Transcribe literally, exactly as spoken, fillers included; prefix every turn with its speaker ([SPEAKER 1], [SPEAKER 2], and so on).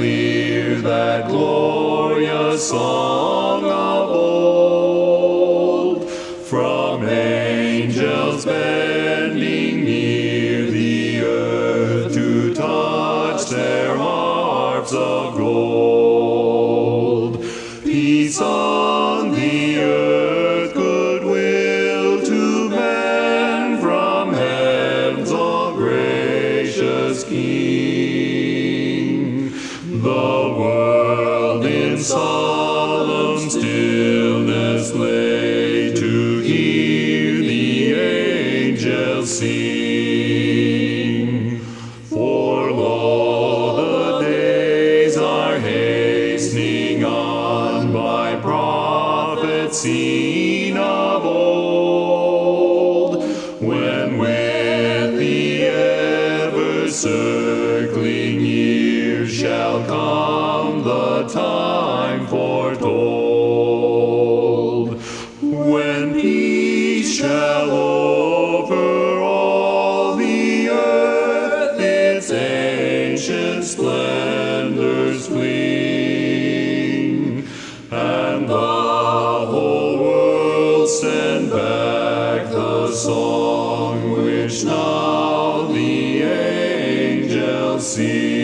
[SPEAKER 1] hear that glorious song of old, from angels bending near the earth to touch their harps of gold. Peace on the earth, goodwill to men, from heaven's all gracious King. The world in solemn stillness lay to hear the angels sing. For lo, the days are hastening on by prophets seen of old, when with the ever-circling years shall come the time foretold, when peace shall over all the earth its ancient splendors fling, and the whole world send back the song which now the angels sing.